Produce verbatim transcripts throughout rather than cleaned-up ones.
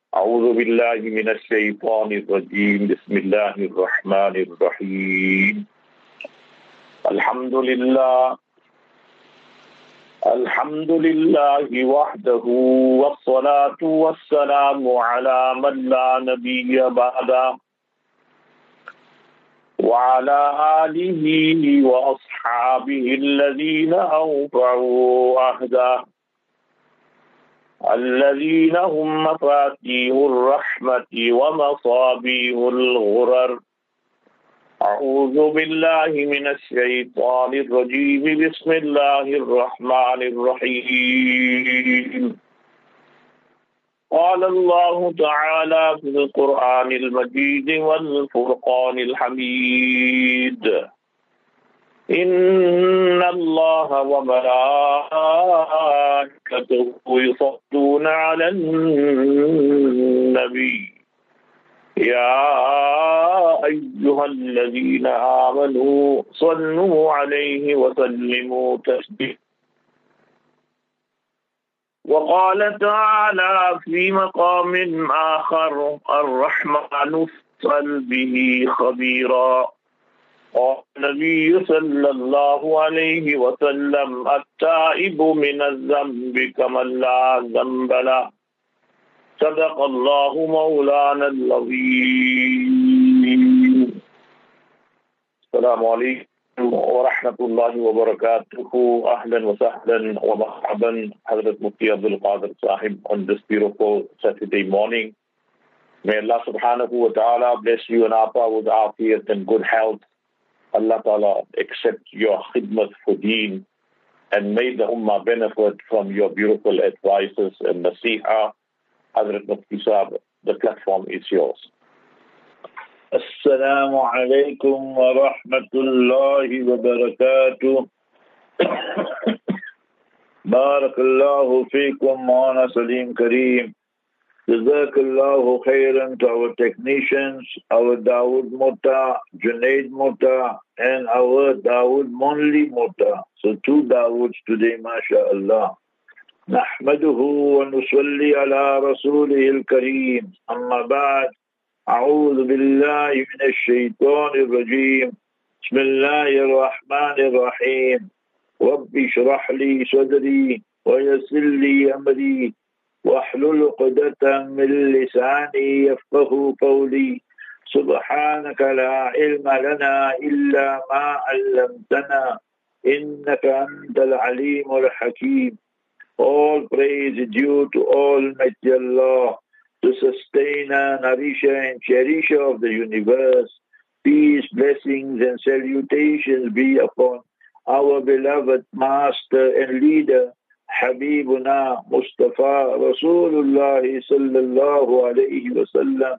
أعوذ بالله من الشيطان الرجيم بسم الله الرحمن الرحيم الحمد لله الحمد لله وحده والصلاة والسلام على من لا نبي بعده وعلى آله وأصحابه الذين أوفوا عهده الذين هم مفاتيح الرحمة ومصابيح الغرر. أعوذ بالله من الشيطان الرجيم بسم الله الرحمن الرحيم قال الله تعالى في القرآن المجيد والفرقان الحميد إن الله وملائكته يصلون على النبي يا أيها الذين آمنوا صلوا عليه وسلموا تسليما. وقال تعالى في مقام آخر الرحمن فاسأل به خبيرا. قال النبي صلى الله عليه وسلم التائب من الذنب كمن لا ذنب له. صدق الله مولانا العظيم. السلام عليكم ورحمة الله وبركاته. أهلا وسهلا ومرحبا Hazrat Mufti Abdul Qadir Sahib on this beautiful Saturday morning. May Allah subhanahu wa ta'ala bless you and Apa with afiyat and good health. Allah ta'ala accept your khidmat for deen and may the ummah benefit from your beautiful advices and nasiha. Hazrat Mufti Sahib, the platform is yours. Assalamu alaikum wa rahmatullahi wa barakatuh. Barakallahu feekum Maulana Salim Kareem. Jazakallahu khairan to our technicians, our Dawood Mota, Junaid Mota, and our Dawood Monli Mota. So two Dawoods today, mashallah. نحمده ونصلي على رسوله الكريم أما بعد أعوذ بالله من الشيطان الرجيم بسم الله الرحمن الرحيم رب اشرح لي صدري ويسر لي أمري واحلل عقدة من لساني يفقه قولي سبحانك لا علم لنا إلا ما علمتنا إنك أنت العليم الحكيم. All praise is due to Almighty Allah, the sustainer, nourisher and cherisher of the universe. Peace, blessings and salutations be upon our beloved master and leader, Habibuna Mustafa Rasulullah sallallahu alayhi wa sallam.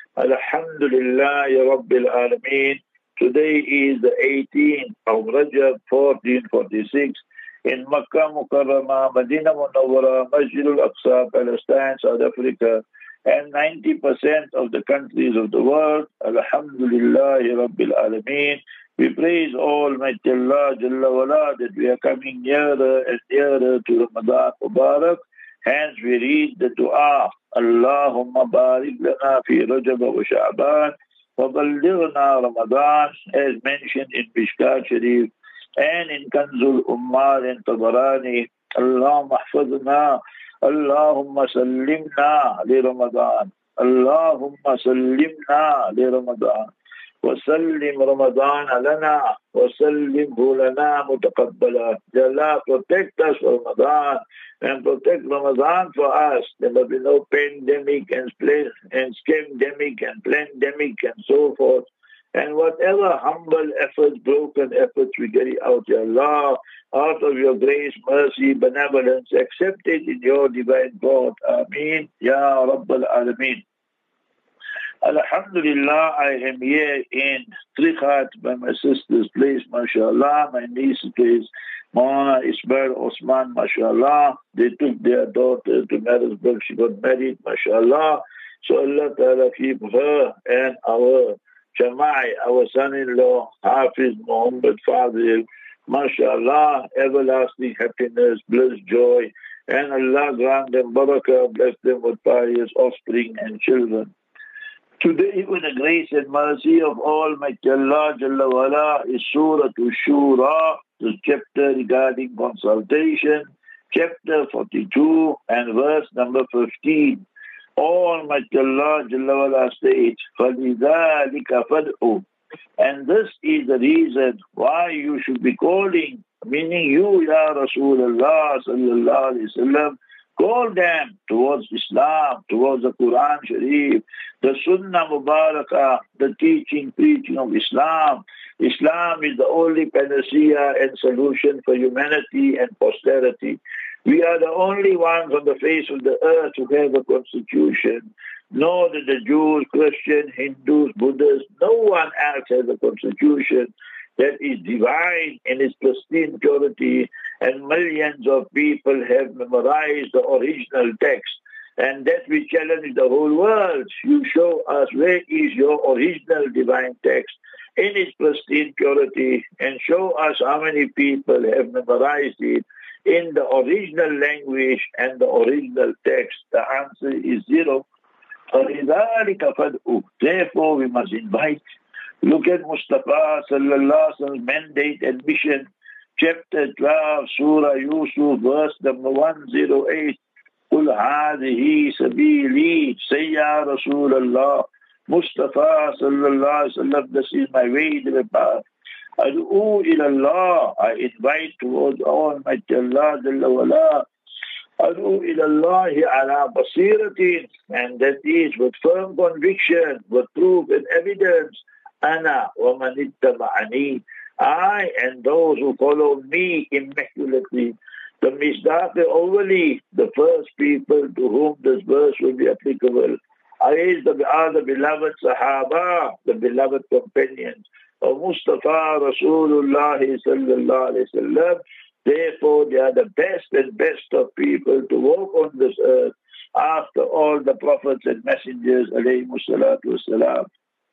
Alhamdulillah ya Rabbil Alameen. Today is the eighteenth of Rajab fourteen forty-six. In Makkah Mukarramah, Medina Munawwara, Masjid al-Aqsa, Palestine, South Africa, and ninety percent of the countries of the world. Alhamdulillah, Rabbil Alameen. We praise Almighty Allah Jalla wala that we are coming nearer and nearer to Ramadan Mubarak. Hence we read the dua, Allahumma barik lana fi Rajab wa Sha'ban wa ballighna Ramadan, as mentioned in Mishkat Sharif and in Kanzul Ummar and Tabarani. Allahumma hafadna, Allahumma sallimna li Ramadan, Allahumma sallimna li Ramadan, wa sallim Ramadan lana, wa sallimhu lana mutaqabbala. Allah protect us for Ramadan and protect Ramadan for us. There will be no pandemic and and scamdemic and pandemic and so forth. And whatever humble efforts, broken efforts we carry out, Ya Allah, out of your grace, mercy, benevolence, accept it in your divine God. Ameen. Ya Rabbal Alameen. Alhamdulillah, I am here in Trichat by my sister's place, mashallah. My niece's place, Maulana Ismail Osman, mashallah. They took their daughter to Marisburg. She got married, mashallah. So Allah Ta'ala keep her and our Jamai, our son-in-law, Hafiz Muhammad Fadil, mashallah, everlasting happiness, bliss, joy, and Allah grant them barakah, bless them with pious offspring and children. Today, with the grace and mercy of Almighty Allah Jalla wala, is Surah Shura, the chapter regarding consultation, chapter forty-two and verse number fifteen. Almighty Allah Jalla wala states, فَلِذَلِكَ فَادْعُ. And this is the reason why you should be calling, meaning you, Ya Rasulullah sallallahu alayhi wa sallam, call them towards Islam, towards the Quran Sharif, the Sunnah Mubarakah, the teaching, preaching of Islam. Islam is the only panacea and solution for humanity and posterity. We are the only ones on the face of the earth who have a constitution. Nor do the Jews, Christians, Hindus, Buddhists, no one else has a constitution that is divine in its pristine purity, and millions of people have memorized the original text. And that we challenge the whole world. You show us where is your original divine text in its pristine purity, and show us how many people have memorized it in the original language and the original text. The answer is zero. Therefore, we must invite. Look at Mustafa sallallahu alaihi wasallam's mandate and mission, chapter twelve, Surah Yusuf, verse number one oh eight. قُلْ هَذِهِ سَبِيلِي. Say, Ya Rasulullah, Mustafa sallallahu alaihi wasallam, this is my way to the path. Ad'u ila Allah. I invite towards Almighty Allah Jalla wala. Ad'u ila Allahi ala basiratin. And that is with firm conviction, with proof and evidence. Ana wa man ittaba'ani. I and those who follow me immaculately. The Misdaq Awali, the first people to whom this verse will be applicable, are the beloved Sahaba, the beloved companions of Mustafa Rasulullah sallallahu alayhi wa sallam. Therefore, they are the best and best of people to walk on this earth after all the prophets and messengers alayhi salatu wasalam.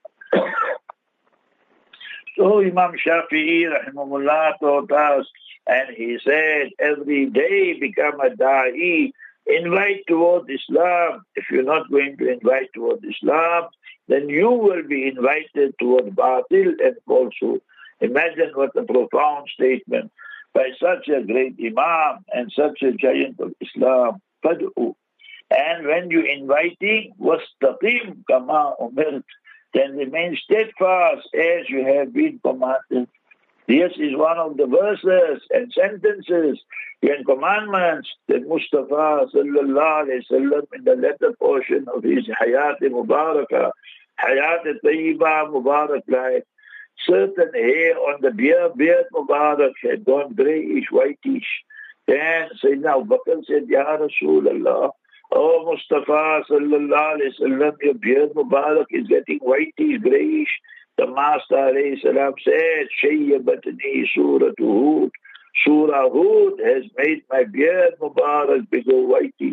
So Imam Shafi'i rahimahullah taught us, and he said, every day become a da'i, invite towards Islam. If you're not going to invite towards Islam, then you will be invited towards batil and falsehood. Imagine what a profound statement by such a great Imam and such a giant of Islam. Fad'u. And when you're inviting, wastaqim kama umirt, then remain steadfast as you have been commanded. This is one of the verses and sentences and commandments that Mustafa sallallahu alayhi wa sallam in the latter portion of his Hayat Mubarakah, Hayat Tayyiba Mubarak life, certain hair on the beard, beard Mubarak had gone greyish, whitish. Then Sayyidina Abu Bakr said, Ya Rasulullah, oh Mustafa sallallahu alayhi wa sallam, your beard Mubarak is getting whitish, greyish. The Master alayhi salam said, Shayyabatni Surah Hud. Surah Hud has made my beard Mubarak bigger whitish.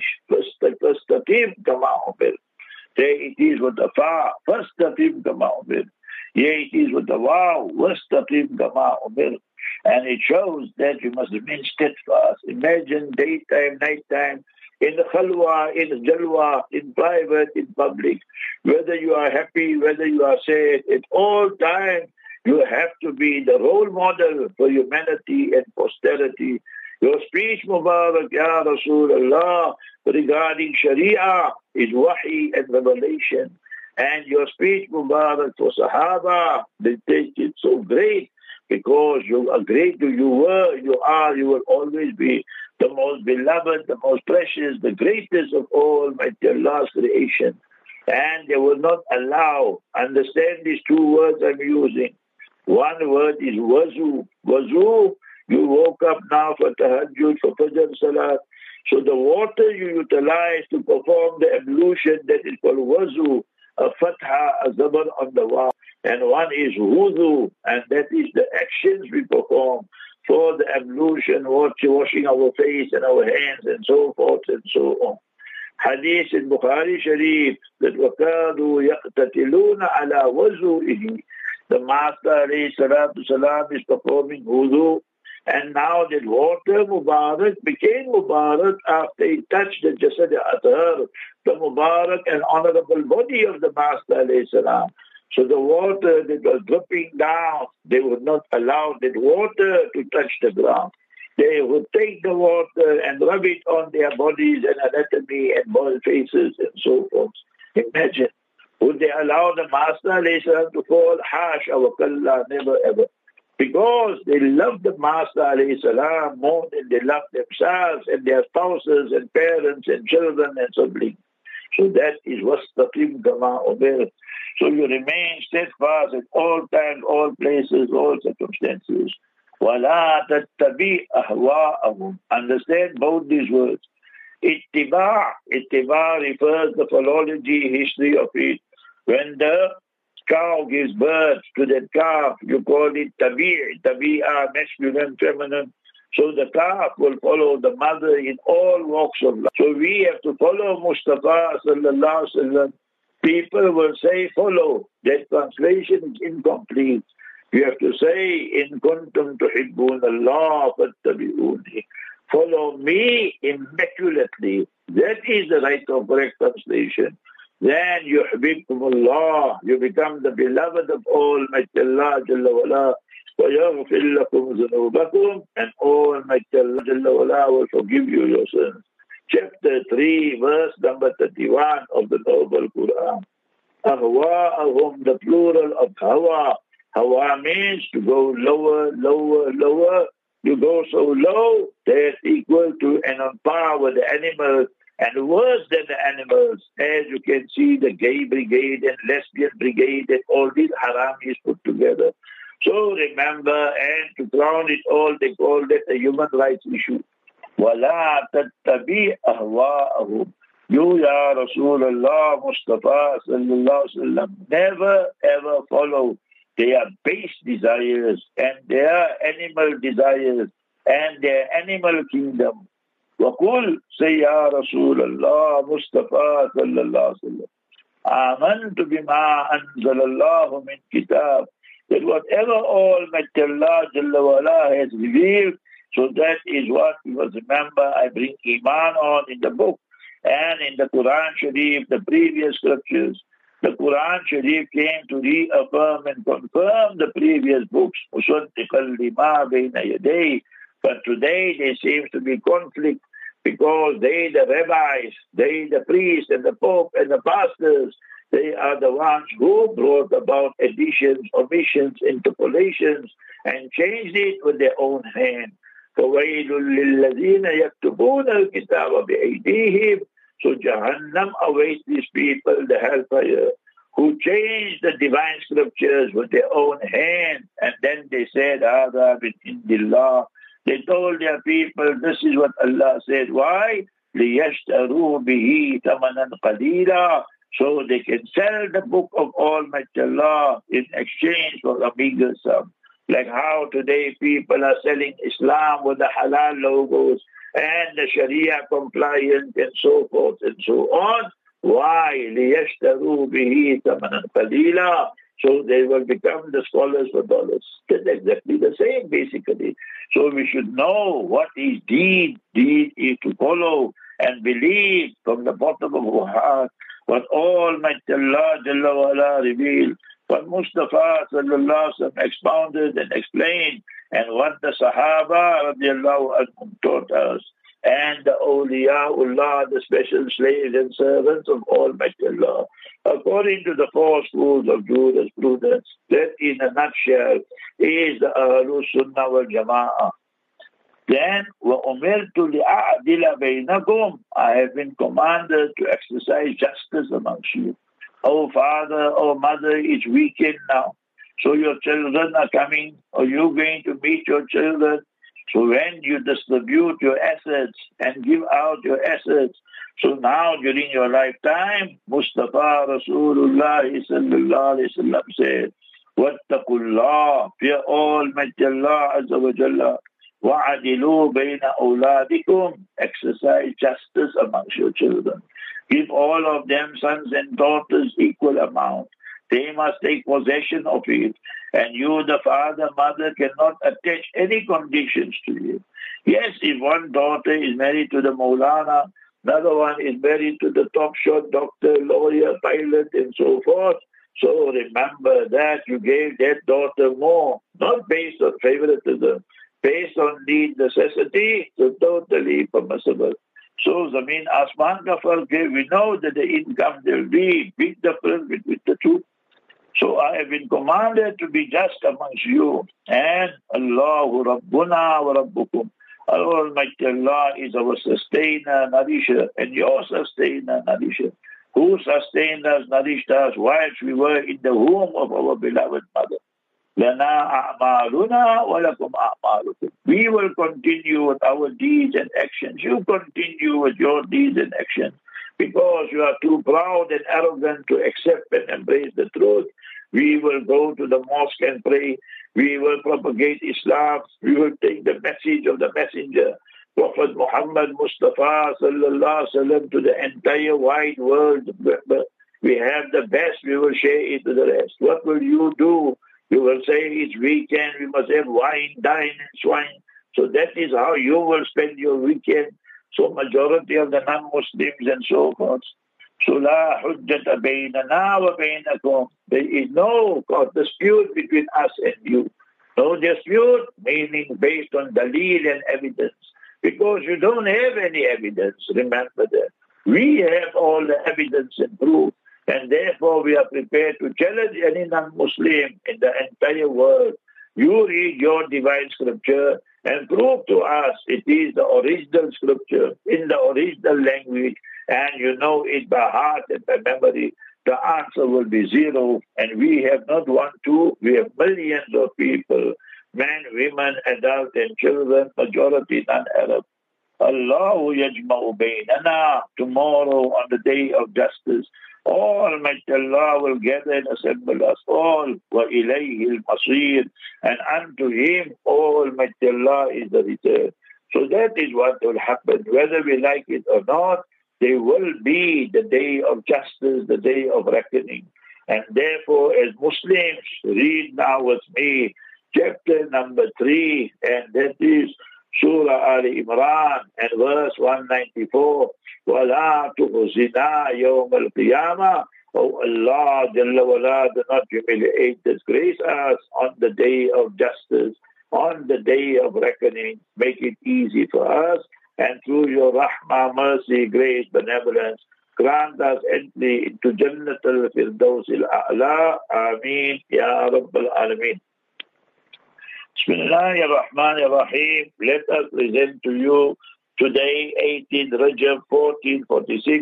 Fastaqim kama umir. Say it is with the fa. Fastaqim kama umir. Yea, it is with the wow. Wastaqim kama umir. And it shows that you must remain steadfast. Imagine daytime, nighttime, in the khalwa, in the jalwa, in private, in public, whether you are happy, whether you are sad, at all times you have to be the role model for humanity and posterity. Your speech, Mubarak, Ya Rasulullah, regarding Sharia is wahi and revelation. And your speech, Mubarak, for Sahaba, they take it so great because you are great, you were, you are, you will always be the most beloved, the most precious, the greatest of all Mighty Allah's creation. And they will not allow, understand these two words I'm using. One word is wazu. Wazu, you woke up now for tahajjud, for fajr salat. So the water you utilize to perform the ablution, that is called wazu, a fatha, a zabar on the wa. And one is wudu, and that is the actions we perform for the ablution, washing our face and our hands and so forth and so on. Hadith in Bukhari Sharif that وَكَادُوا يَقْتَتِلُونَ عَلَى وَضُوئِهِ. The Master alayhi salatu salam is performing wudu, And now that water Mubarak became Mubarak after he touched the Jasad Athar, the Mubarak and honorable body of the Master alayhi salam. So the water that was dripping down, they would not allow that water to touch the ground. They would take the water and rub it on their bodies and anatomy and bald faces and so forth. Imagine, would they allow the Master alayhi salam to fall? Hasha wa kalla, never ever. Because they love the Master alayhi salam more than they love themselves and their spouses and parents and children and siblings. So that is wastaqim kama umir. So you remain steadfast at all times, all places, all circumstances. وَلَا تَتَّبِعْ أَهْوَاءَهُمْ. Understand both these words. Ittiba' Ittiba' refers to the philology, history of it. When the cow gives birth to that calf, you call it tabi', tabi'ah, masculine, feminine. So the calf will follow the mother in all walks of life. So we have to follow Mustafa sallallahu alaihi wasallam. People will say follow. That translation is incomplete. You have to say, in kuntum tuhibbun Allah fattabi'uni. Follow me immaculately. That is the right or correct translation. Then yuhibbukum Allah. You become the beloved of Almighty Allah Jalla wala. وَيَغْفِرْ لَكُمْ ذُنُوبَكُمْ. And Almighty Allah Jalla wala will forgive you your sins. Chapter three, verse number thirty-one of the Noble Quran. Ahwa'ahum, the plural of hawa. Hawa means to go lower, lower, lower. You go so low, that's equal to and on par with the animals and worse than the animals. As you can see, the gay brigade and lesbian brigade and all these haramis put together. So remember, and to ground it all, they call it a human rights issue. وَلَا تَتَّبِعْ أَهْوَاءَهُمْ. You, Ya Rasulullah, Mustafa sallallahu alaihi wasallam, never ever follow their base desires and their animal desires and their animal kingdom. وَقُلْ say Ya Rasulullah, Mustafa sallallahu alaihi wasallam, آمَنْتُ بِمَا أَنزَلَ اللَّهُ مِنْ كِتَابٍ. That whatever Almighty Allah Jalla wala has revealed, so that is what we must remember. I bring Iman on in the book and in the Quran Sharif, the previous scriptures. The Quran Sharif came to reaffirm and confirm the previous books. مُصَدِّقًا لِمَا بَيْنَ يَدَيْهِ. But today there seems to be conflict because they, the rabbis, they, the priests and the pope and the pastors, they are the ones who brought about additions, omissions, interpolations, and changed it with their own hand. فَوَيْلٌ لِلَّذِينَ يَكْتُبُونَ الْكِتَابَ بِأَيْدِيهِمْ. So Jahannam awaits these people, the hellfire, who changed the divine scriptures with their own hand, and then they said, هَذَا مِنْ عِنْدِ اللَّهِ. They told their people, this is what Allah said. Why? لِيَشْتَرُوا بِهِ ثَمَنًا قَلِيلًا. So they can sell the book of Almighty Allah in exchange for a bigger sum. Like how today people are selling Islam with the halal logos and the Sharia compliance and so forth and so on. Why? لِيَشْتَرُوا بِهِ ثَمَنًا قَلِيلًا. So they will become the scholars for dollars. That's exactly the same, basically. So we should know what is deed. Deed is to follow and believe from the bottom of our heart what Almighty Allah Jalla wala revealed, what Mustafa sallallahu alaihi wasallam expounded and explained, and what the Sahaba radiallahu anhum taught us, and the awliyaullah, the special slaves and servants of Almighty Allah, according to the four schools of jurisprudence. That in a nutshell is the Ahlus Sunnah wal Jama'ah. Then, وَأُمِرْتُ لِأَعْدِلَ بَيْنَكُمْ. I have been commanded to exercise justice amongst you. Oh father, oh mother, it's weekend now. So your children are coming, or you're going to meet your children. So when you distribute your assets and give out your assets, so now during your lifetime, Mustafa Rasulullah sallallahu alaihi wasallam said, وَاتَّقُوا اللَّهِ. Fear Almighty Allah Azza wa Jalla. وَعَدِلُوا بَيْنَ أَوْلَادِكُمْ. Exercise justice amongst your children. Give all of them sons and daughters equal amount. They must take possession of it. And you, the father, mother, cannot attach any conditions to you. Yes, if one daughter is married to the Maulana, another one is married to the top shot doctor, lawyer, pilot, and so forth. So remember that you gave that daughter more, not based on favoritism, based on need, necessity, so totally permissible. So Zameen Asman ka fark hai, we know that the income there will be big difference between the two. So I have been commanded to be just amongst you. And Allahu Rabbuna wa Rabbukum. Almighty Allah is our sustainer, nourisher, and your sustainer, nourisher. Who sustained us, nourished us whilst we were in the womb of our beloved mother. Lana a'maluna wa lakum a'malukum. We will continue with our deeds and actions. You continue with your deeds and actions. Because you are too proud and arrogant to accept and embrace the truth, we will go to the mosque and pray. We will propagate Islam. We will take the message of the messenger, Prophet Muhammad Mustafa sallallahu alaihi wasallam, to the entire wide world. We have the best, we will share it to the rest. What will you do? You will say it's weekend, we must have wine, dine, and swine. So that is how you will spend your weekend. So majority of the non-Muslims and so forth. So la hujjata baynana wa baynakum. There is no dispute between us and you. No dispute, meaning based on dalil and evidence. Because you don't have any evidence, remember that. We have all the evidence and proof. And therefore we are prepared to challenge any non-Muslim in the entire world. You read your divine scripture and prove to us it is the original scripture in the original language, and you know it by heart and by memory. The answer will be zero. And we have not one, two, we have millions of people, men, women, adults, and children, majority non-Arab. Allahu yajma'u baynana. Tomorrow on the day of justice, Almighty Allah will gather and assemble us all. Wa ilayhi al-masir. And unto Him, Almighty Allah is the return. So that is what will happen. Whether we like it or not, there will be the day of justice, the day of reckoning. And therefore, as Muslims, read now with me chapter number three, and that is Surah Ali Imran, and verse one ninety-four. وَلَا تُخْزِنَا يَوْمَ الْقِيَامَةِ. Oh Allah, Jalla wala, do not humiliate, disgrace us on the day of justice, on the day of reckoning. Make it easy for us, and through your rahmah, mercy, grace, benevolence, grant us entry into Jannat al-Firdaus al-A'la. Ameen, Ya Rabbal Alameen. Bismillahir Rahmanir Rahim. Let us present to you today, eighteenth Rajab, fourteen forty-six.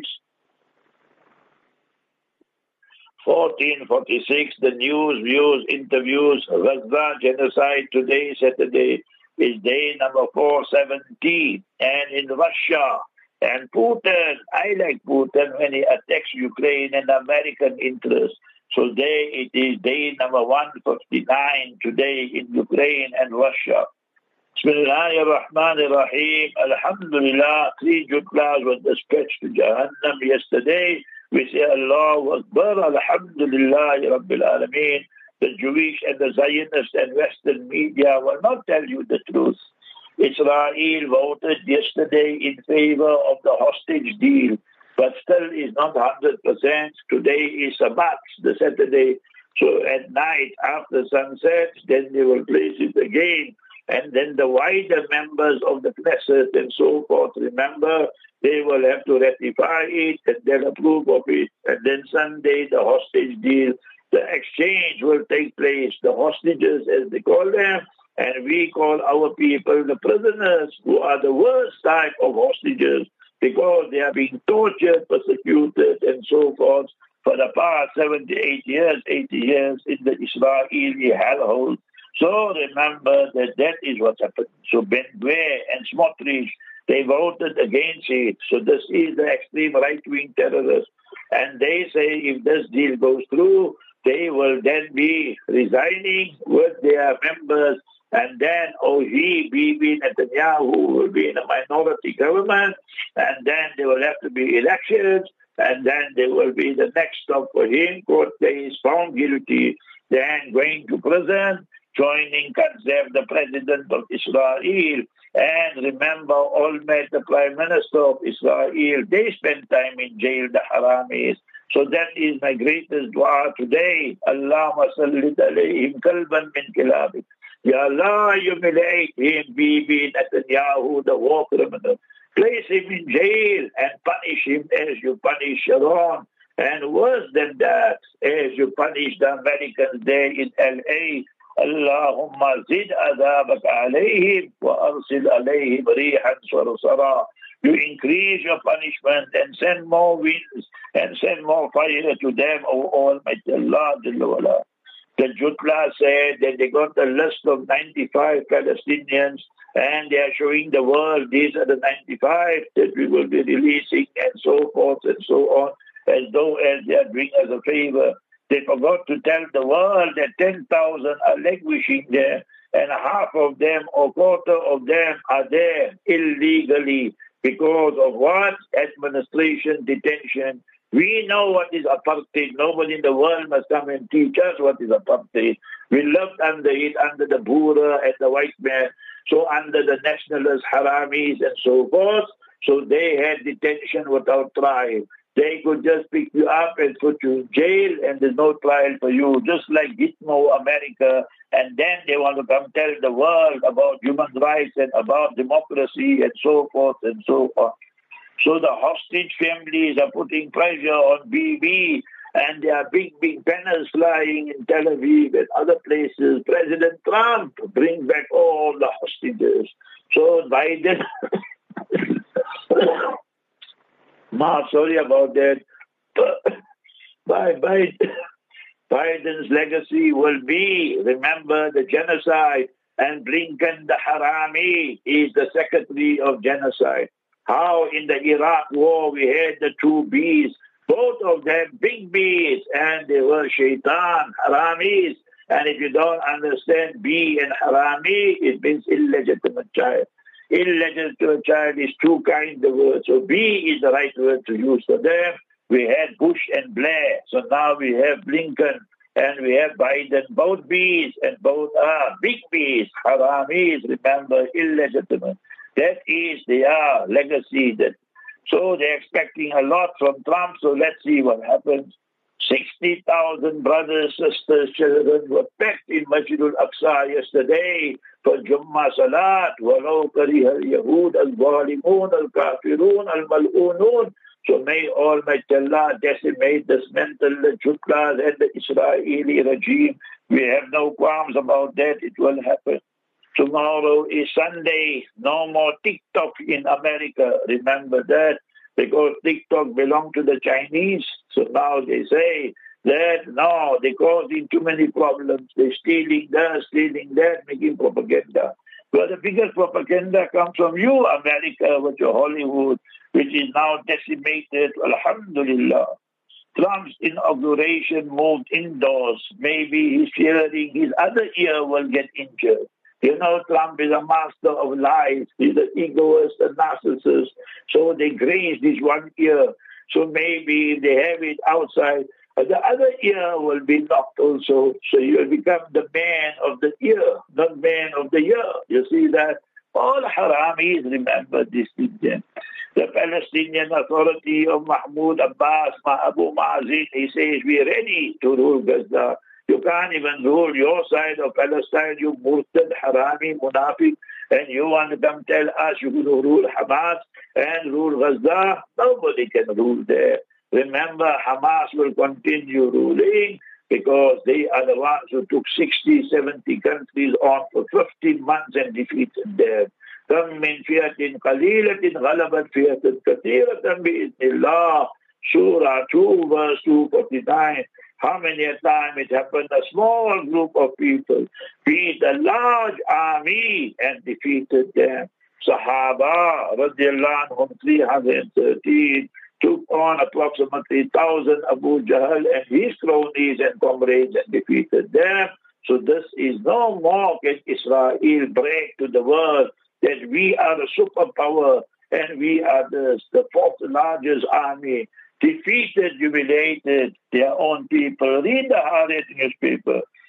fourteen forty-six, the news, views, interviews, Gaza genocide. Today, Saturday, is day number four seventy. And in Russia, and Putin, I like Putin when he attacks Ukraine and American interests. So today it is day number one fifty-nine, today in Ukraine and Russia. Bismillahir Rahmanir Rahim. Alhamdulillah, three jutlas were dispatched to Jahannam yesterday. We say Allahu Akbar, Alhamdulillah, Rabbil Alameen. The Jewish and the Zionist and Western media will not tell you the truth. Israel voted yesterday in favor of the hostage deal, but still is not one hundred percent. Today is Sabbath, the Saturday. So at night, after sunset, then they will place it again. And then the wider members of the Knesset and so forth, remember, they will have to ratify it and then approve of it. And then Sunday, the hostage deal, the exchange will take place. The hostages, as they call them, and we call our people the prisoners, who are the worst type of hostages because they are being tortured, persecuted, and so forth for the past seventy-eight years, eighty years in the Israeli hellhole. So remember that that is what happened. So Ben-Gvir and Smotrich, they voted against it. So this is the extreme right-wing terrorists. And they say if this deal goes through, they will then be resigning with their members. And then, oh, he, Bibi Netanyahu, will be in a minority government. And then there will have to be elections. And then there will be the next stop for him. Court case, found guilty. then going to prison, joining Qaddafi, the president of Israel, and remember Olmert, the prime minister of Israel, they spent time in jail, the Haramis. So that is my greatest dua today. Allahumma sallit alayhim kalban min kilabik. Ya Allah, humiliate him, Bibi Netanyahu, the war criminal. Place him in jail and punish him as you punish Sharon. And worse than that, as you punish the Americans there in L A, Allahumma zid adabak alayhim wa arsil alayhim rihan sarsara. You increase your punishment and send more winds and send more fire to them, O Almighty Allah. The Jutla said that they got a list of ninety-five Palestinians and they are showing the world these are the ninety-five that we will be releasing and so forth and so on, as though as they are doing us a favor. They forgot to tell the world that ten thousand are languishing there and half of them or quarter of them are there illegally. Because of what? Administration, detention. We know what is apartheid. Nobody in the world must come and teach us what is apartheid. We lived under it, under the Boer and the white man. So under the nationalist Haramis and so forth. So they had detention without trial. They could just pick you up and put you in jail and there's no trial for you. Just like Gitmo, America. And then they want to come tell the world about human rights and about democracy and so forth and so on. So the hostage families are putting pressure on B B and there are big, big banners flying in Tel Aviv and other places. President Trump bring back all the hostages. So Biden... Ma, sorry about that. By Biden... Biden's legacy will be, remember, the genocide, and Blinken, the Harami, is the secretary of genocide. How in the Iraq war we had the two B's, both of them big B's, and they were shaitan, Haramis. And if you don't understand B and Harami, it means illegitimate child. Illegitimate child is two kinds of words. So B is the right word to use for them. We had Bush and Blair, so now we have Blinken and we have Biden, both B's and both are big B's, Haramis, remember, illegitimate. That is their legacy. That, so they're expecting a lot from Trump, so let's see what happens. sixty thousand brothers, sisters, children were packed in Masjidul Aqsa yesterday for Jummah Salat. وَلَوْ كَرِهَ الْيَهُودَ الظَّالِمُونَ الْكَافِرُونَ الْمَلْعُونُونَ. So may Almighty Allah decimate, dismantle the Jutlas and the Israeli regime. We have no qualms about that. It will happen. Tomorrow is Sunday. No more TikTok in America. Remember that. Because TikTok belongs to the Chinese. So now they say that, no, they're causing too many problems. They're stealing that, stealing that, making propaganda. Well, the biggest propaganda comes from you, America, with your Hollywood, which is now decimated. Alhamdulillah. Trump's inauguration moved indoors. Maybe he's fearing his other ear will get injured. You know, Trump is a master of lies. He's an egoist, a narcissist. So they graze this one ear. So maybe they have it outside. But the other ear will be knocked also. So you'll become the man of the ear, not man of the year. You see that? All Haramis remember this thing. The Palestinian Authority of Mahmoud Abbas, Abu Mazen, he says, we're ready to rule Gaza. You can't even rule your side of Palestine, you murtad, Harami, Munafiq, and you want to come tell us you can rule Hamas and rule Gaza. Nobody can rule there. Remember, Hamas will continue ruling because they are the ones who took sixty, seventy countries on for fifteen months and defeated them. كم من فئة قليلة غلبت فئة كثيرة بإذن الله. Surah two, verse two forty-nine. How many a time it happened? A small group of people beat a large army and defeated them. Sahaba, radiallahu anhum, three hundred thirteen, took on approximately one thousand Abu Jahl and his cronies and comrades and defeated them. So this is no more can Israel break to the world that we are a superpower and we are the, the fourth largest army. Defeated, humiliated their own people. Read the Haaretz newspaper.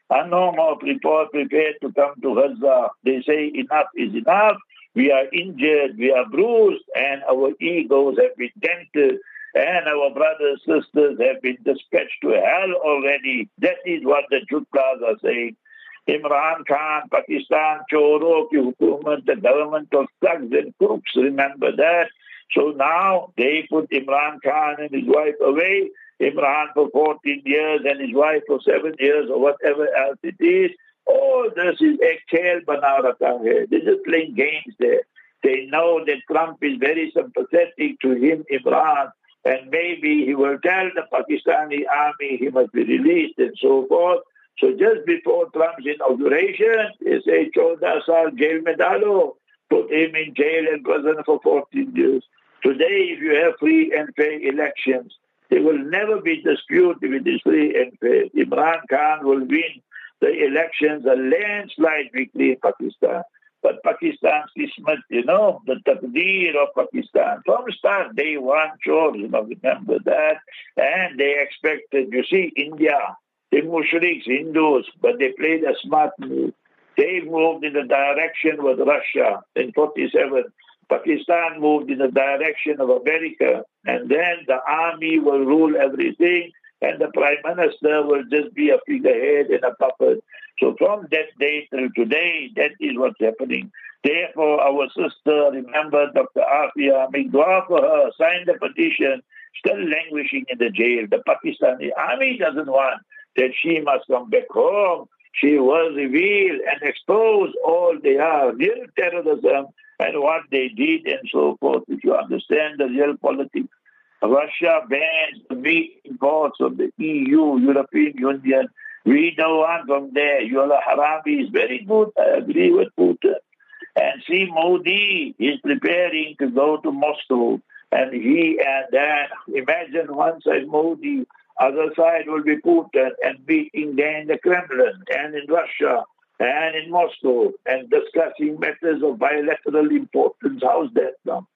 are no more prepared, prepared to come to Gaza. They say enough is enough. We are injured, we are bruised, and our egos have been dented, and our brothers and sisters have been dispatched to hell already. That is what the Jutlas are saying. Imran Khan, Pakistan, Choro ki hukumat, the government of thugs and crooks, remember that. So now they put Imran Khan and his wife away. Imran for fourteen years and his wife for seven years or whatever else it is. Oh, this is a khel bana rakha hai. They're just playing games there. They know that Trump is very sympathetic to him, Imran, and maybe he will tell the Pakistani army he must be released and so forth. So just before Trump's inauguration, they say, Chauda saal jail mein dalo, put him in jail and prison for fourteen years. Today, if you have free and fair elections, there will never be dispute if it is free and fair. Imran Khan will win the elections, a landslide victory in Pakistan. But Pakistan's kismat, you know, the taqdeer of Pakistan, from start, day one, sure, you know, remember that. And they expected, you see, India, the mushriks, Hindus, but they played a smart move. They moved in the direction with Russia in forty-seven. Pakistan moved in the direction of America, and then the army will rule everything, and the prime minister will just be a figurehead and a puppet. So from that day till today, that is what's happening. Therefore, our sister, remember Doctor Afia, make dua for her, sign the petition, still languishing in the jail. The Pakistani army doesn't want that she must come back home. She will reveal and expose all they are, real terrorism and what they did and so forth, if you understand the real politics. Russia bans the meat imports of the E U, European Union. We don't want from there. Yola Harabi is very good. I agree with Putin. And see, Modi is preparing to go to Moscow. And he and then, imagine one side Modi, other side will be Putin and meeting there in the Kremlin and in Russia and in Moscow and discussing matters of bilateral importance. How's that now?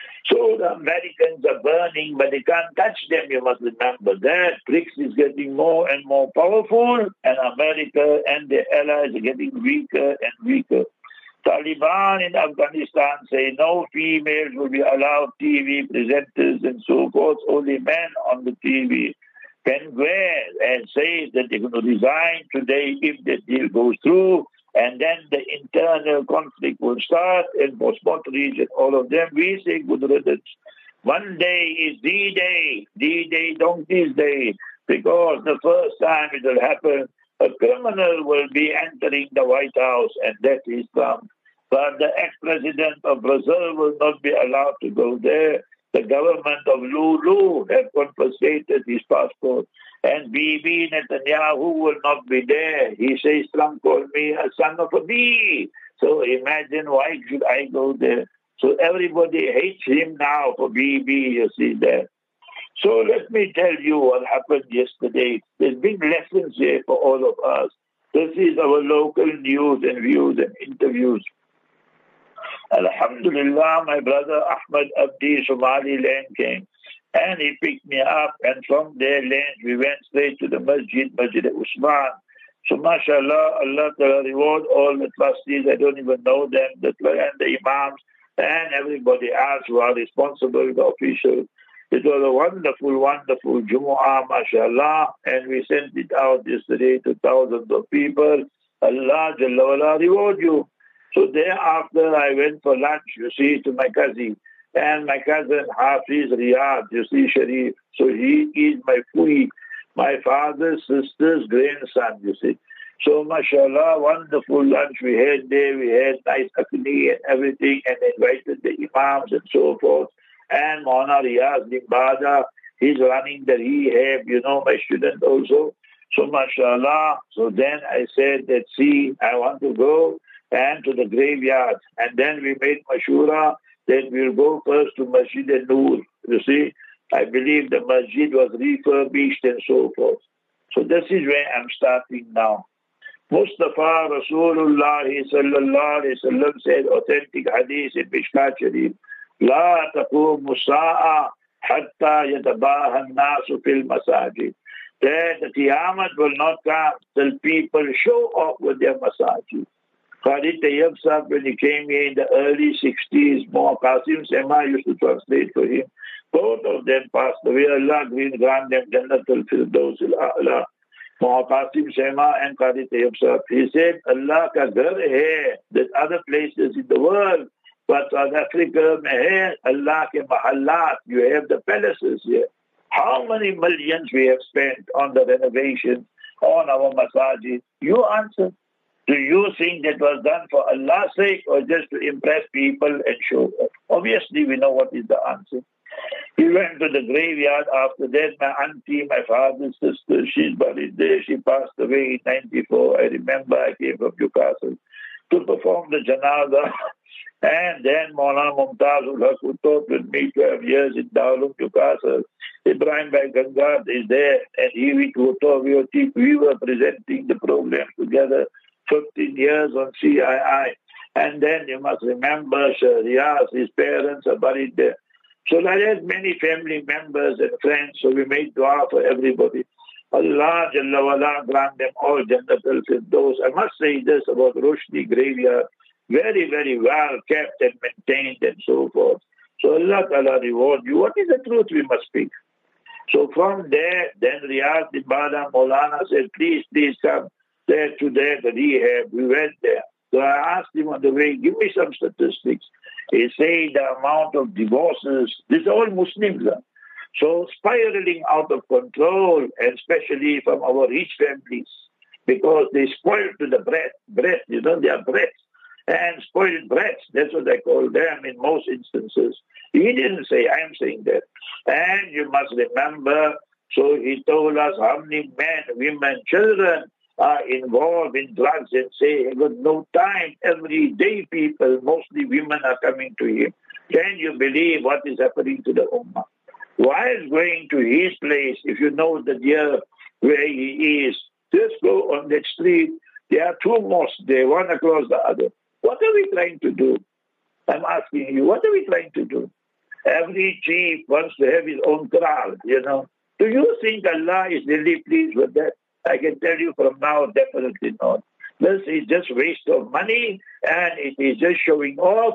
So the Americans are burning, but they can't touch them. You must remember that. BRICS is getting more and more powerful, and America and their allies are getting weaker and weaker. Taliban in Afghanistan say no females will be allowed T V presenters and so forth, only men on the T V. Penguin and say that they're going to resign today if the deal goes through, and then the internal conflict will start in Postmont region, all of them. We say good riddance. One day is D-Day, D-Day, Donkey's Day, because the first time it will happen, a criminal will be entering the White House, and that is Trump. But the ex-president of Brazil will not be allowed to go there. The government of Lulu have confiscated his passport. And Bibi Netanyahu will not be there. He says, Trump called me a son of a bee. So imagine, why should I go there? So everybody hates him now for Bibi, you see that. So let me tell you what happened yesterday. There's big lessons here for all of us. This is our local news and views and interviews. Alhamdulillah, my brother Ahmad Abdi, Somaliland came. And he picked me up, and from their land we went straight to the masjid, Masjid Usman. So mashallah, Allah Ta'ala reward all the trustees, I don't even know them, the, and the imams, and everybody else who are responsible, the officials. It was a wonderful, wonderful Jumu'ah, mashallah, and we sent it out yesterday to thousands of people. Allah Jalla wala reward you. So thereafter I went for lunch, you see, to my cousin. And my cousin Hafiz Riyad, you see, Sharif. So he is my fui, my father's sister's grandson, you see. So mashallah, wonderful lunch we had there. We had nice akni and everything, and invited the imams and so forth. And Mauna Riyaz Limbada, he's running the rehab, you know, my student also. So mashallah, so then I said that, see, I want to go and to the graveyard. And then we made mashura. Then we'll go first to Masjid al-Nur. You see, I believe the masjid was refurbished and so forth. So this is where I'm starting now. Mustafa Rasulullah sallallahu alayhi wa sallam said, authentic hadith in Mishkat Sharif, La taqumu sa'a hatta yatabaha an-nasu fil masajid. that the Qiyamah will not come till people show off with their masajid. Qadi Tayyib Sahib, when he came here in the early sixties, Moha Qasim Sema used to translate for him. Both of them passed away. Allah grant them Jannatul Firdaus al-A'la. Moha Qasim Sema and Qadi Tayyib Sahib. He said, Allah ka ghar hai. There's other places in the world, but South Africa mein hai. Allah ke mahallat. You have the palaces here. How many millions we have spent on the renovation, on our masajid? You answer. Do you think that was done for Allah's sake or just to impress people and show off? Obviously, we know what is the answer. We went to the graveyard. After that, my auntie, my father's sister, she's buried there. She passed away in ninety-four. I remember I came from Newcastle to perform the janaza. And then Maulana Mumtazul Haq, who taught with me twelve years in Darul Newcastle, Ibrahim Bhai Gangar is there, and he we were, we were presenting the program together fifteen years on C I I. And then you must remember Riyaz, his parents are buried there. So there are many family members and friends, so we made dua for everybody. Allah Jalla wala grant them all Jannatul Firdaus. I must say this about Roshni graveyard. Very, very well kept and maintained and so forth. So Allah Ta'ala reward you. What is the truth we must speak? So from there, then Riyaz bin Bada Maulana said, please, please come there to there, the rehab. We went there. So I asked him on the way, give me some statistics. He said the amount of divorces, these are all Muslims. Huh? So spiraling out of control, and especially from our rich families, because they spoiled to the breath, breath, you know, they are breath. And spoiled brats, that's what I call them in most instances. He didn't say, I am saying that. And you must remember, so he told us how many men, women, children are involved in drugs and say, he got no time. Every day people, mostly women, are coming to him. Can you believe what is happening to the Ummah? While going to his place, if you know the year where he is, just go on that street. There are two mosques there, one across the other. What are we trying to do? I'm asking you, what are we trying to do? Every chief wants to have his own crowd, you know. Do you think Allah is really pleased with that? I can tell you from now, definitely not. This is just waste of money, and it is just showing off.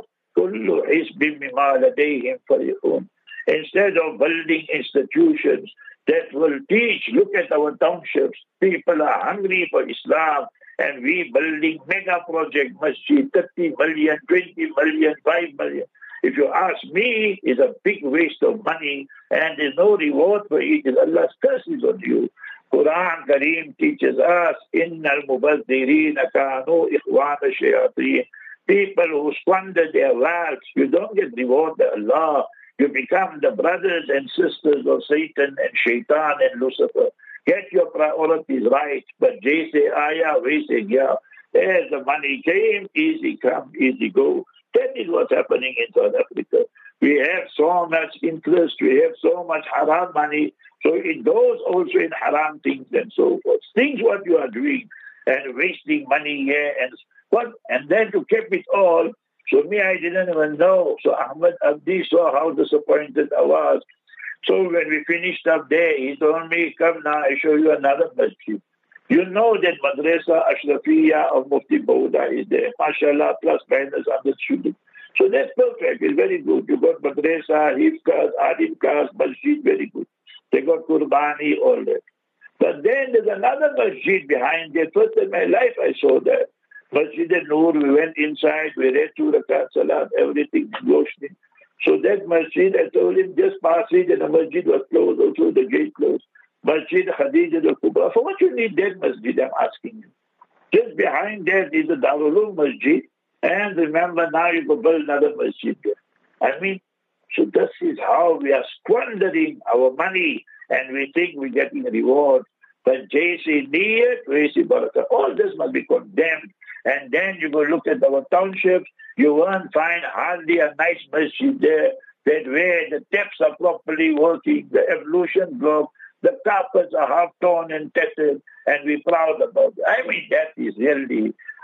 Instead of building institutions that will teach, look at our townships. People are hungry for Islam. And we building mega project masjid, thirty million, twenty million, five million. If you ask me, it's a big waste of money and there's no reward for it. Allah's curse is on you. Quran Kareem teaches us, Innal Mubazzirin kanu ikhwan shayateen. People who squander their wealth, you don't get reward by Allah. You become the brothers and sisters of Satan and Shaitan and Lucifer. Get your priorities right, but they say, aya, we say, yeah. As the money came, easy come, easy go. That is what's happening in South Africa. We have so much interest, we have so much haram money, so it goes also in haram things and so forth. Things what you are doing and wasting money here and what, and then to keep it all. So me, I didn't even know. So Ahmed Abdi saw how disappointed I was. So when we finished up there, he told me, come now, I show you another masjid. You know that Madrasa Ashrafiyya of Mufti Bauda is there, mashallah, plus minus one hundred students. So that's perfect, it's very good. You got Madrasa, Hifkas, Adim Kas, Masjid, very good. They got Qurbani, all that. But then there's another masjid behind there. First in my life I saw that. Masjid al-Nur, we went inside, we read two rakat salat, everything in Roshni. So that masjid, I told him, just pass it, and the masjid was closed, also the gate closed. Masjid Khadija al-Kubra. For what you need that masjid, I'm asking you. Just behind that is the Darul Uloom Masjid, and remember now you can build another masjid there. I mean, so this is how we are squandering our money, and we think we're getting a reward. But J C Niyat, J C Barakah, all this must be condemned. And then you go look at our townships, you won't find hardly a nice masjid there, that where the taps are properly working, the evolution block, the carpets are half torn and tattered, and we're proud about it. I mean, that is really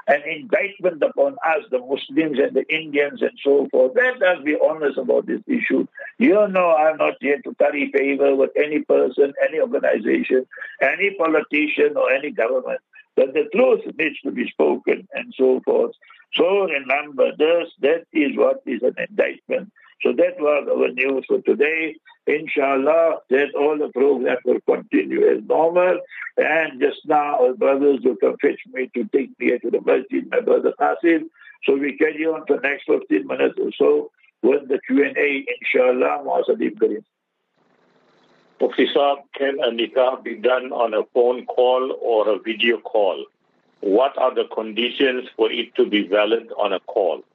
an indictment upon us, the Muslims and the Indians and so forth. Let us be honest about this issue. You know I'm not here to curry favor with any person, any organization, any politician or any government. But the truth needs to be spoken and so forth. So remember this, that is what is an indictment. So that was our news for today. Inshallah, that all the programs will continue as normal. And just now, our brothers will come fetch me to take me to the masjid, my brother Qasim. So we carry on for the next fifteen minutes or so with the Q and A, inshallah. Mu'asadim Kareem. Mufti Saab, can a nikah be done on a phone call or a video call? What are the conditions for it to be valid on a call?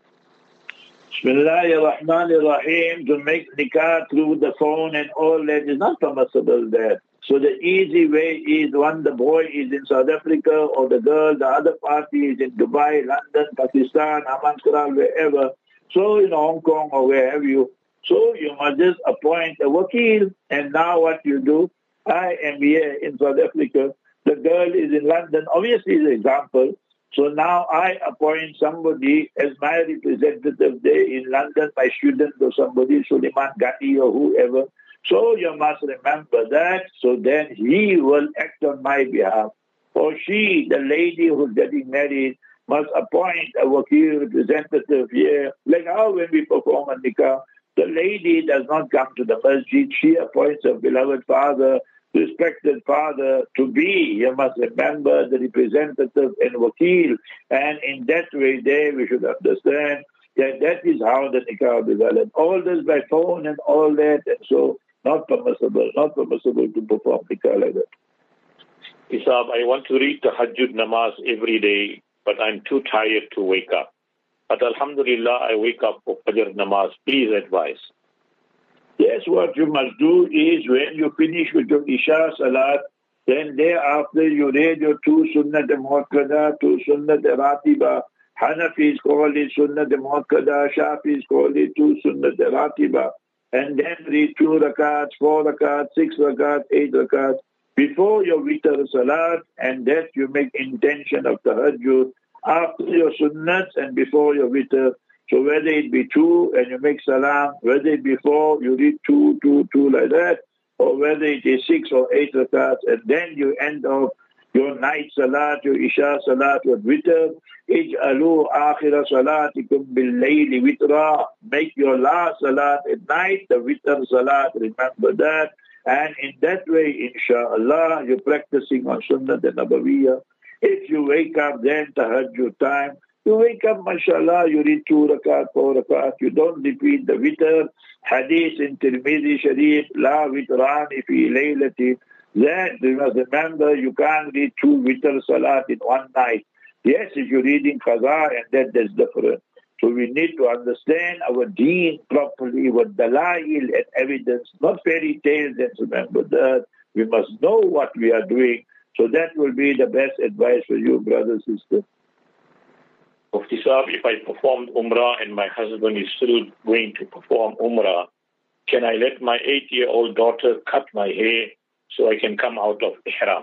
Bismillahir Rahmanir Rahim. To make nikah through the phone and all that is not permissible there. So the easy way is when the boy is in South Africa or the girl, the other party is in Dubai, London, Pakistan, Amansara, wherever. So in Hong Kong or wherever you. So you must just appoint a wakil. And now what you do, I am here in South Africa. The girl is in London. Obviously, it's an example. So now I appoint somebody as my representative there in London, my student or somebody, Suleiman Gandhi or whoever. So you must remember that. So then he will act on my behalf. Or she, the lady who's getting married, must appoint a wakil representative here. Like how when we perform a nikah, the lady does not come to the masjid. She appoints her beloved father, respected father to be, you must remember, the representative and wakil. And in that way there we should understand that that is how the nikah will be valid. All this by phone and all that, and so not permissible, not permissible to perform nikah like that. Isab, I want to read the Tahajjud namaz every day, but I'm too tired to wake up. But Alhamdulillah, I wake up for Fajr namaz. Please advise. Yes, what you must do is when you finish with your Isha Salat, then thereafter you read your two Sunnat Muakkada, two Sunnat Ratiba. Hanafis call it Sunnat Muakkada, Shafis call it two Sunnat Ratiba. And then read two rakats, four rakats, six rakats, eight rakats before your Witr Salat, and that you make intention of Tahajjud after your Sunnats and before your Witr. So whether it be two and you make salam, whether it be four, you read two, two, two like that, or whether it is six or eight rakats, and then you end off your night salat, your isha salat with witr. Ij'alu akhira salatikum bil-layli witra. Make your last salat at night, the witr salat, remember that. And in that way, inshallah, you're practicing on Sunnah and Nabawiyah. If you wake up then tahajjud time, you wake up, mashallah, you read two rakat, four rakat, you don't repeat the witr. Hadith in Tirmidhi Sharif, la witrani fi laylatin. Then you must remember, you can't read two witr salat in one night. Yes, if you're reading qaza, and that that's different. So we need to understand our deen properly with dalail and evidence, not fairy tales, and remember that. We must know what we are doing. So that will be the best advice for you, brothers and sisters. Mufti Saab, if I performed Umrah and my husband is still going to perform Umrah, can I let my eight-year-old daughter cut my hair so I can come out of Ihram?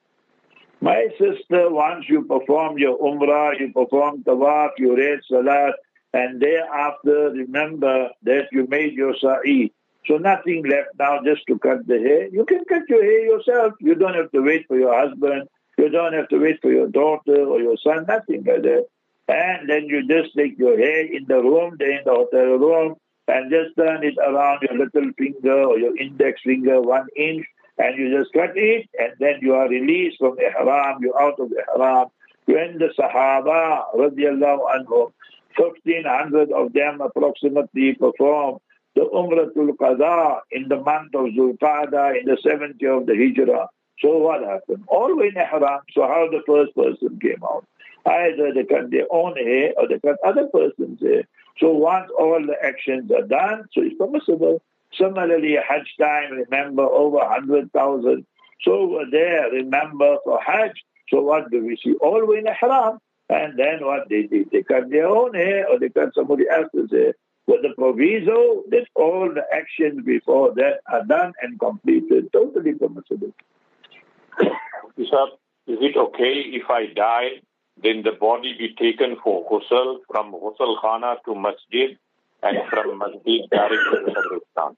My sister, once you perform your Umrah, you perform Tawaf, you read Salat, and thereafter remember that you made your Sa'i. So nothing left now just to cut the hair. You can cut your hair yourself. You don't have to wait for your husband. You don't have to wait for your daughter or your son, nothing like that. And then you just take your hair in the room, in the hotel room, and just turn it around your little finger or your index finger, one inch, and you just cut it, and then you are released from Ihram, you're out of Ihram. When the Sahaba, radiallahu anhum, fifteen hundred of them approximately performed the Umratul Qadha in the month of Zulqa'dah in the seventh year of the Hijrah. So what happened? All were in Ihram, so how the first person came out? Either they cut their own hair or they cut other person's hair. So once all the actions are done, so it's permissible. Similarly, Hajj time, remember, over one hundred thousand. So over there, remember, for Hajj, so what do we see? All were in Ihram. And then what they did? They cut their own hair or they cut somebody else's hair. With the proviso that all the actions before that are done and completed. Totally permissible. Is it okay if I die then the body be taken for ghusl from ghusl khana to masjid and from masjid direct to Qabristan?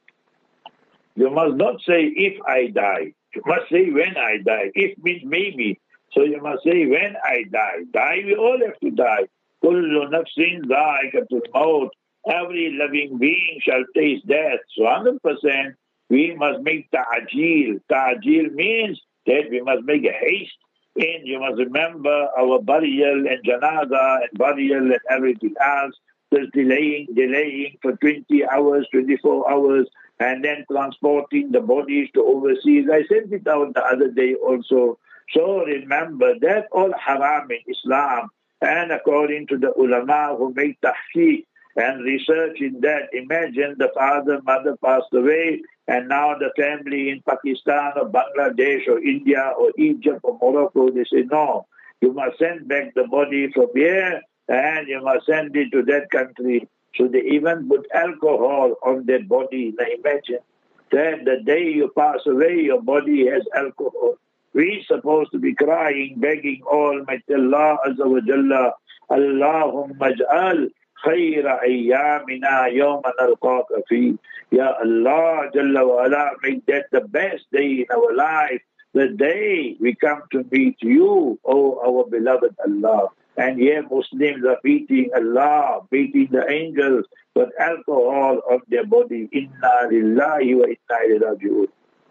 You must not say if I die. You must say when I die. If means maybe. So you must say when I die. Die, we all have to die. Kullu nafsin dha'iqatul maut. Every living being shall taste death. So one hundred percent we must make ta'ajil. Ta'ajil means that we must make a haste. And you must remember our burial and janaza and burial and everything else. There's delaying, delaying for twenty hours, twenty-four hours, and then transporting the bodies to overseas. I sent it out the other day also. So remember that all haram in Islam. And according to the ulama who make tahqiq and research in that, imagine the father, mother passed away, and now the family in Pakistan or Bangladesh or India or Egypt or Morocco, they say, no, you must send back the body from here and you must send it to that country. So they even put alcohol on that body. Now imagine that the day you pass away, your body has alcohol. We're supposed to be crying, begging Almighty Allah Azza wa Jalla, Allahumma ij'al khayra ayyamina yawman nalqaka fi. Ya Allah Jalla wa Ala, make that the best day in our life, the day we come to meet you, O our beloved Allah. And here Muslims are beating Allah, beating the angels with alcohol on their body. Inna lillahi wa inna ilayhi raji'un.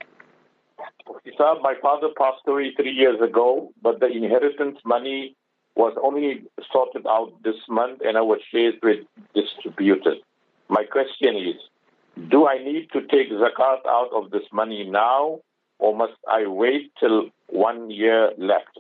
Sir, my father passed away three years ago, but the inheritance money was only sorted out this month and our shares were distributed. My question is, do I need to take zakat out of this money now, or must I wait till one year left?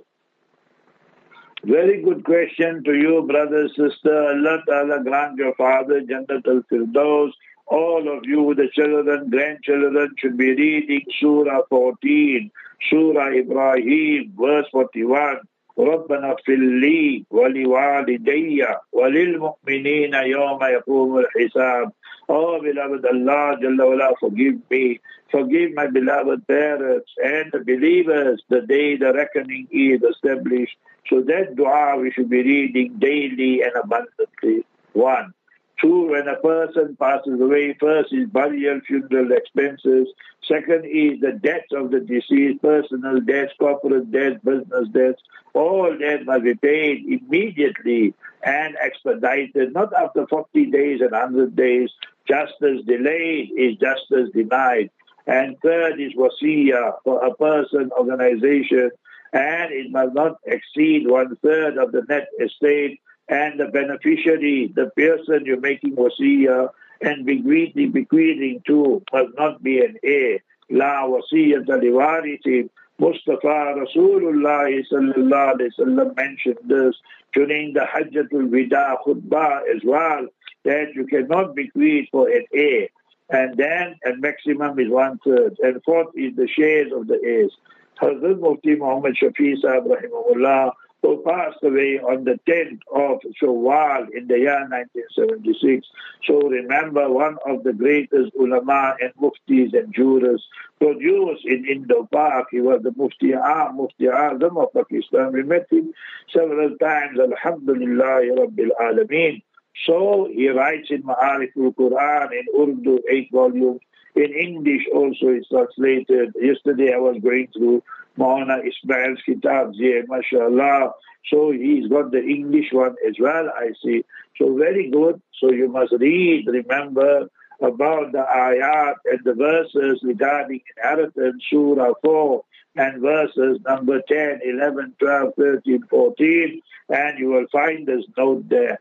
Very good question to you, brother, sister. Allah Ta'ala grant your father Jannat al-Firdaus. All of you, the children, grandchildren, should be reading Surah fourteen, Surah Ibrahim, verse forty-one. رَبَّنَا اغْفِرْ لِي وَلِوَالِدَيَّ وَلِلْمُؤْمِنِينَ يَوْمَ يَقُومُ الْحِسَابِ. Oh, beloved Allah, Jalla wala, forgive me. Forgive my beloved parents and the believers the day the reckoning is established. So that dua we should be reading daily and abundantly. One. Two, when a person passes away, first is burial, funeral expenses. Second is the debts of the deceased, personal debts, corporate debts, business debts. All that must be paid immediately and expedited, not after forty days and one hundred days. Justice delayed is justice denied. And third is wasiyah for a person, organization, and it must not exceed one-third of the net estate. And the beneficiary, the person you're making wasiyah and bequeathing, bequeathing to, must not be an heir. La wasiyyata liwarithi. Mustafa Rasulullah sallallahu alayhi wa sallam mentioned this during the Hajjatul Wida khutbah as well, that you cannot bequeath for an heir. And then a maximum is one-third. And fourth is the shares of the heirs. Hazrat Mufti Muhammad Shafi Sahib rahimahullah, who passed away on the tenth of Shawwal in the year nineteen seventy-six. So remember, one of the greatest ulama and muftis and jurors produced in Indo-Pak. He was the Mufti Aam, Mufti Azam of Pakistan. We met him several times. Alhamdulillah Rabbil Alameen. So he writes in Ma'ariful Quran in Urdu, eight volumes. In English also it's translated. Yesterday I was going through Maulana Ismail's kitabs here, mashallah. So he's got the English one as well, I see. So very good. So you must read, remember, about the ayat and the verses regarding inheritance, Surah four, and verses number ten, eleven, twelve, thirteen, fourteen, and you will find this note there.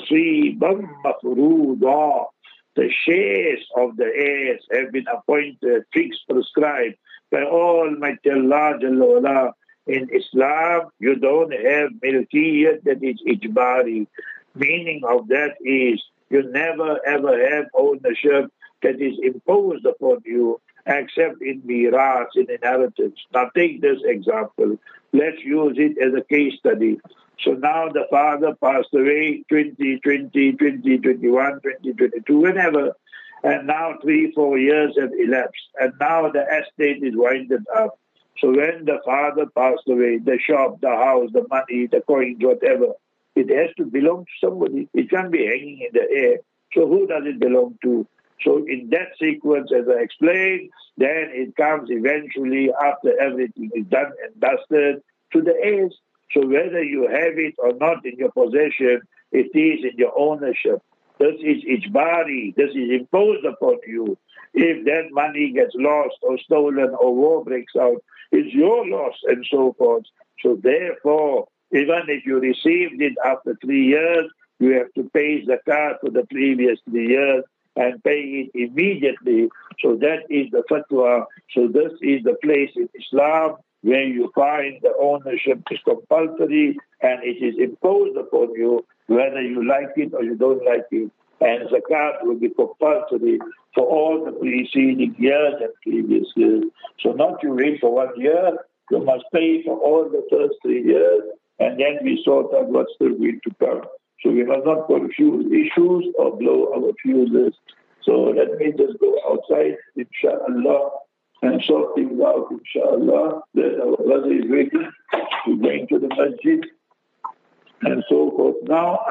Nasibam mafruda. The shares of the heirs have been appointed, fixed, prescribed by Almighty Allah Jalla wala. In Islam, you don't have milkiyat, that is ijbari. Meaning of that is you never ever have ownership that is imposed upon you except in miras, in inheritance. Now take this example. Let's use it as a case study. So now the father passed away twenty twenty, twenty twenty-one, twenty twenty-two, whenever. And now three, four years have elapsed. And now the estate is winded up. So when the father passed away, the shop, the house, the money, the coins, whatever, it has to belong to somebody. It can't be hanging in the air. So who does it belong to? So in that sequence, as I explained, then it comes eventually after everything is done and dusted to the heirs. So whether you have it or not in your possession, it is in your ownership. This is ijbari. This is imposed upon you. If that money gets lost or stolen or war breaks out, it's your loss and so forth. So therefore, even if you received it after three years, you have to pay zakat for the previous three years and pay it immediately. So that is the fatwa. So this is the place in Islam where you find the ownership is compulsory and it is imposed upon you whether you like it or you don't like it. And zakat will be compulsory for all the preceding years and previous years. So not you wait for one year, you must pay for all the first three years and then we sort out what's still going to come. So we must not confuse issues or blow our fuses. So let me just go outside, inshallah, and sort things out, inshallah. Then our brother is waiting to go into the masjid and so forth. Now,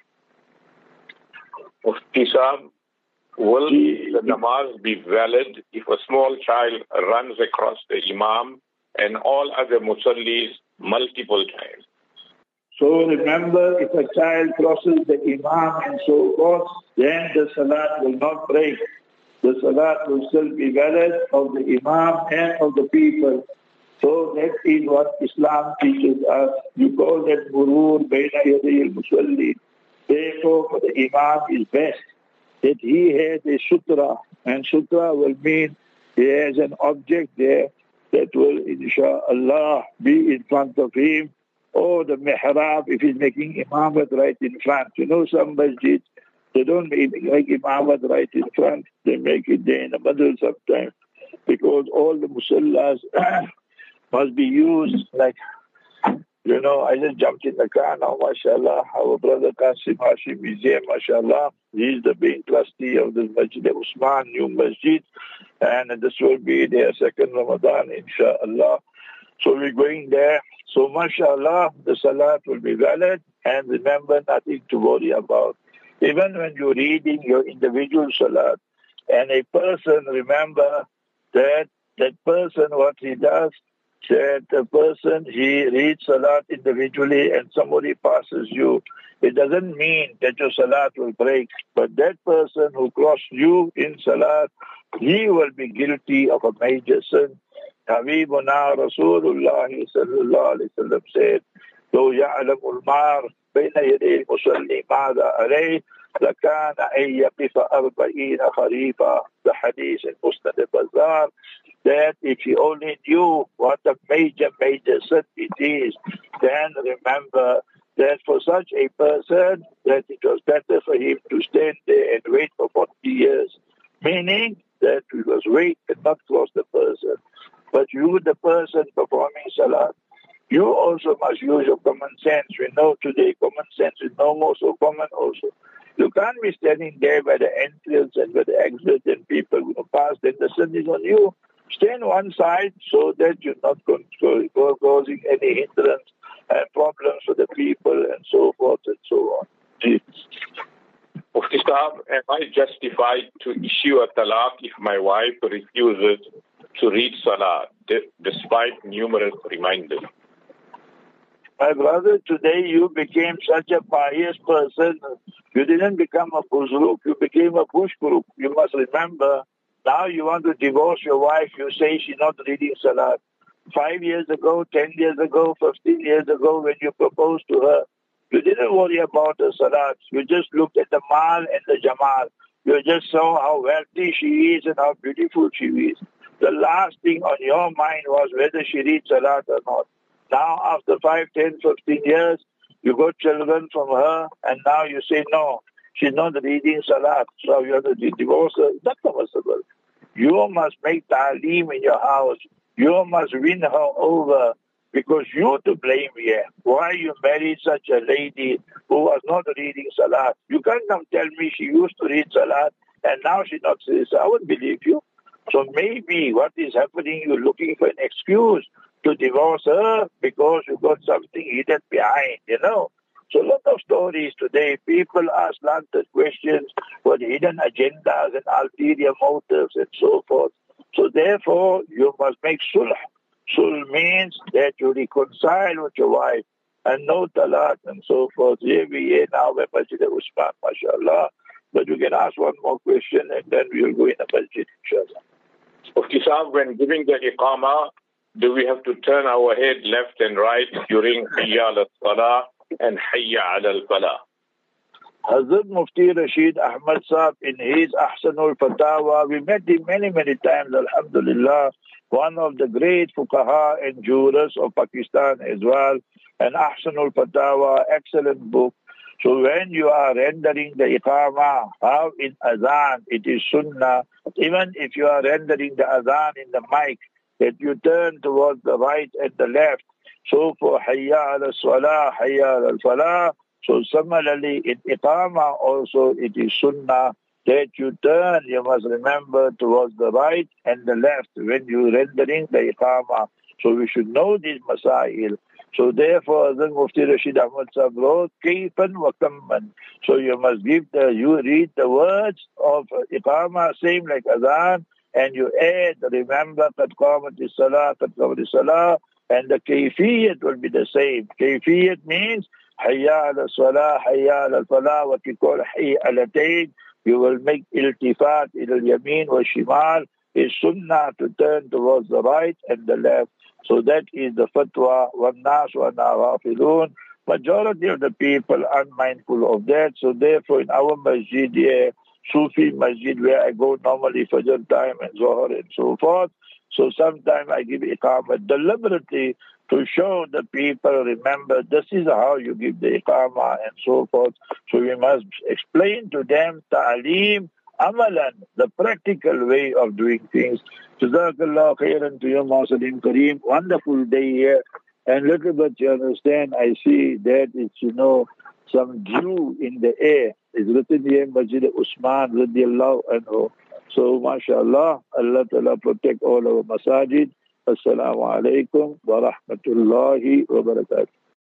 Mufti Saab, will the namaz be valid if a small child runs across the imam and all other musallis multiple times? So remember, if a child crosses the imam and so forth, then the salat will not break. The salat will still be valid of the imam and of the people. So that is what Islam teaches us. You call that murur bayna yaday al-musalli. Therefore, for the imam is best that he has a sutra. And sutra will mean he has an object there that will, inshallah, be in front of him. Or the mihrab, if he's making imamat right in front. You know, some masjids, they don't make imamat right in front. They make it there in the middle sometimes. Because all the musallas must be used like, you know, I just jumped in the car now, mashallah. Our brother Qasim Hashim is here, mashallah. He's the main trustee of the Masjid Usman, new masjid. And this will be their second Ramadan, inshallah. So we're going there. So mashallah, the salat will be valid. And remember, nothing to worry about. Even when you're reading your individual salat, and a person, remember that that person, what he does, that the person, he reads salat individually and somebody passes you. It doesn't mean that your salat will break. But that person who crossed you in salat, he will be guilty of a major sin. Habibuna Rasulullah sallallahu alayhi wa sallam said, لو يعلم المار بين يدي المصلي ماذا عليه لكان أن يقف أربعين خريفا. The hadith in Musnad al-Bazzar, that if he only knew what a major, major sin it is, then remember that for such a person, that it was better for him to stand there and wait for forty years. Meaning that we must wait and not cross the person. But you, the person performing salat, you also must use your common sense. We know today common sense is no more so common also. You can't be standing there by the entrance and by the exit and people will pass, then the sin is on you. Stand one side so that you're not causing any hindrance and problems for the people and so forth and so on. Mufti Saab, am I justified to issue a talaq if my wife refuses to read salah despite numerous reminders? My brother, today you became such a pious person. You didn't become a buzruk, you became a bushkuruk. You must remember, now you want to divorce your wife, you say she's not reading salah. Five years ago, ten years ago, fifteen years ago, when you proposed to her, you didn't worry about the salat. You just looked at the mal and the jamal. You just saw how wealthy she is and how beautiful she is. The last thing on your mind was whether she reads salat or not. Now, after five, ten, fifteen years, you got children from her, and now you say, no, she's not reading salat, so you have to divorce her. It's not possible. You must make ta'aleem in your house. You must win her over, because you're to blame here. Why you married such a lady who was not reading salat? You can't come tell me she used to read salat, and now she's not reading salat. I wouldn't believe you. So maybe what is happening, you're looking for an excuse to divorce her because you got something hidden behind, you know. So a lot of stories today, people ask lots of questions with hidden agendas and ulterior motives and so forth. So therefore, you must make sulh. Sulh means that you reconcile with your wife and no talaq and so forth. Here we are now at Masjid Usman, mashallah. But you can ask one more question and then we will go in the masjid, inshallah. Mufti Sahib, when giving the iqamah, do we have to turn our head left and right during Hayya al-Salah and Hayya al-Falah? Hazrat Mufti Rashid Ahmad Sahib, in his Ahsanul Fatawa, we met him many, many times, alhamdulillah, one of the great fuqaha and jurists of Pakistan as well, and Ahsanul Fatawa, excellent book. So when you are rendering the iqamah, how in azan, it is sunnah, even if you are rendering the azan in the mic, that you turn towards the right and the left. So for Hayya al-Salah, Hayya al-Falah, so similarly in iqamah also it is sunnah that you turn, you must remember, towards the right and the left when you rendering the iqamah. So we should know these masail. So therefore, Hazrat Mufti Rashid Ahmad Sahib wrote, Kayfan wa kamman. So you must give the, you read the words of iqamah, same like azan, and you add, remember, qad qamati salah, qad qamati salah, and the kayfiyat will be the same. Kayfiyat means hayya ala salah, hayya ala falah, what we call hayya ala tayn. You will make iltifat ila yameen wa shimal. Is sunnah to turn towards the right and the left. So that is the fatwa. وَالنَّاسُ وَأَنَا غَافِلُونَ. Majority of the people are mindful of that. So therefore in our masjid here, Sufi masjid where I go normally Fajr time and Zohar and so forth. So sometimes I give iqamah deliberately to show the people, remember, this is how you give the iqamah and so forth. So we must explain to them ta'aleem, amalan, the practical way of doing things. Jazakallah khairan to you, Salim Kareem. Wonderful day here. And little bit you understand, I see that it's, you know, some dew in the air. It's written here, Masjid Usman, radiallahu anhu. So, mashallah, Allah Ta'ala protect all our masajid. Assalamu alaikum wa rahmatullahi wa barakatuh.